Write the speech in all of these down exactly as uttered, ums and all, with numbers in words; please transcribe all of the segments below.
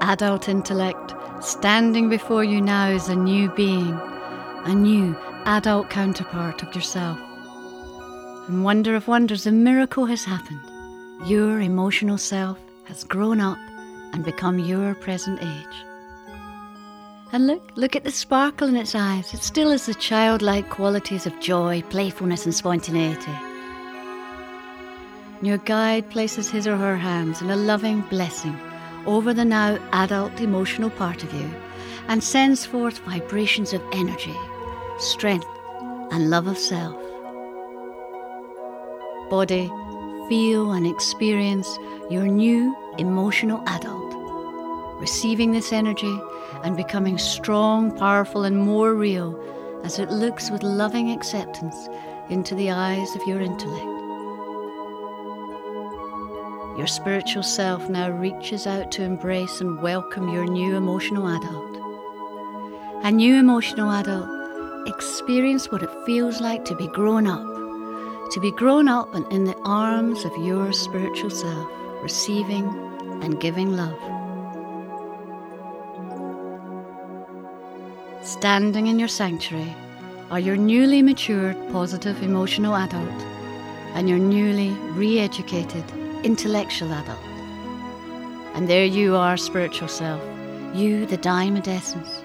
adult intellect, standing before you now is a new being, a new adult counterpart of yourself. And wonder of wonders, a miracle has happened. Your emotional self has grown up and become your present age. And look, look at the sparkle in its eyes. It still has the childlike qualities of joy, playfulness and spontaneity. Your guide places his or her hands in a loving blessing over the now adult emotional part of you and sends forth vibrations of energy, strength and love of self. Body, feel and experience your new emotional adult, receiving this energy and becoming strong, powerful and more real as it looks with loving acceptance into the eyes of your intellect. Your spiritual self now reaches out to embrace and welcome your new emotional adult. A new emotional adult, experience what it feels like to be grown up, to be grown up and in the arms of your spiritual self, receiving and giving love. Standing in your sanctuary are your newly matured positive emotional adult and your newly re-educated intellectual adult. And there you are, spiritual self, you the diamond essence.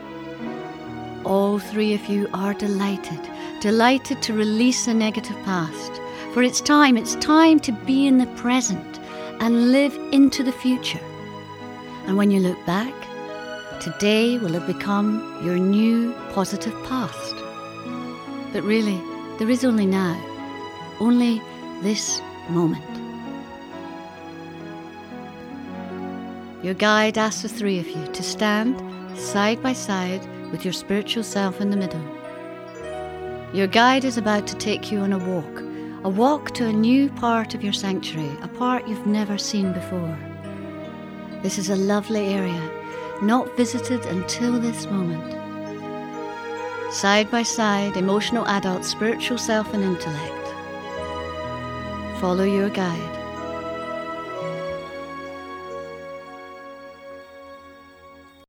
All three of you are delighted, delighted to release the negative past. For it's time, it's time to be in the present and live into the future. And when you look back, today will have become your new positive past. But really, there is only now, only this moment. Your guide asks the three of you to stand side by side with your spiritual self in the middle. Your guide is about to take you on a walk, a walk to a new part of your sanctuary, a part you've never seen before. This is a lovely area, not visited until this moment. Side by side, emotional adult, spiritual self and intellect. Follow your guide.